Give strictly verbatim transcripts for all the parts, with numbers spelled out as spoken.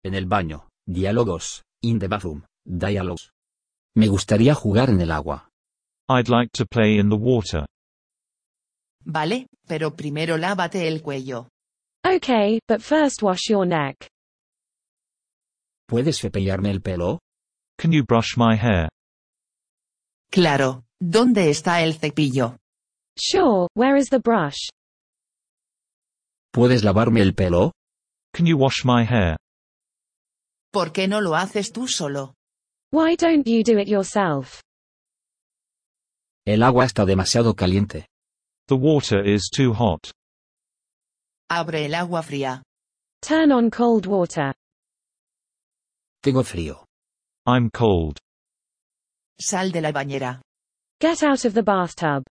En el baño, diálogos, in the bathroom, dialogues. Me gustaría jugar en el agua. I'd like to play in the water. Vale, pero primero lávate el cuello. Okay, but first wash your neck. ¿Puedes cepillarme el pelo? Can you brush my hair? Claro, ¿dónde está el cepillo? Sure, where is the brush? ¿Puedes lavarme el pelo? Can you wash my hair? ¿Por qué no lo haces tú solo? Why don't you do it yourself? El agua está demasiado caliente. The water is too hot. Abre el agua fría. Turn on cold water. Tengo frío. I'm cold. Sal de la bañera. Get out of the bathtub.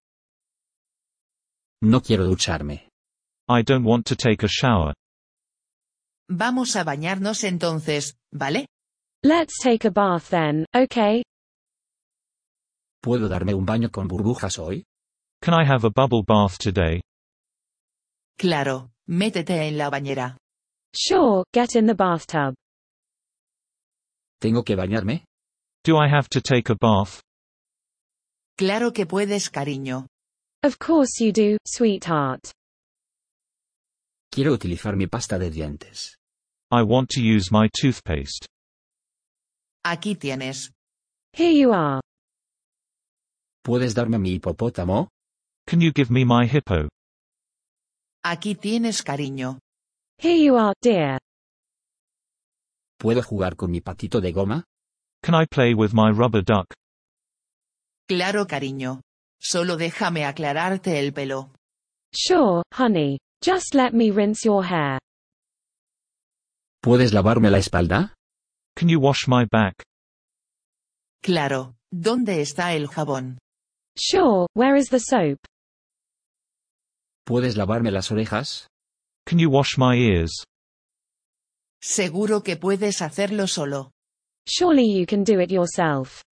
No quiero ducharme. I don't want to take a shower. Vamos a bañarnos entonces, ¿vale? Let's take a bath then, okay? ¿Puedo darme un baño con burbujas hoy? Can I have a bubble bath today? Claro, métete en la bañera. Sure, get in the bathtub. ¿Tengo que bañarme? Do I have to take a bath? Claro que puedes, cariño. Of course you do, sweetheart. Quiero utilizar mi pasta de dientes. I want to use my toothpaste. Aquí tienes. Here you are. ¿Puedes darme mi hipopótamo? Can you give me my hippo? Aquí tienes, cariño. Here you are, dear. ¿Puedo jugar con mi patito de goma? Can I play with my rubber duck? Claro, cariño. Solo déjame aclararte el pelo. Sure, honey. Just let me rinse your hair. ¿Puedes lavarme la espalda? Can you wash my back? Claro, ¿dónde está el jabón? Sure, where is the soap? ¿Puedes lavarme las orejas? Can you wash my ears? Seguro que puedes hacerlo solo. Surely you can do it yourself.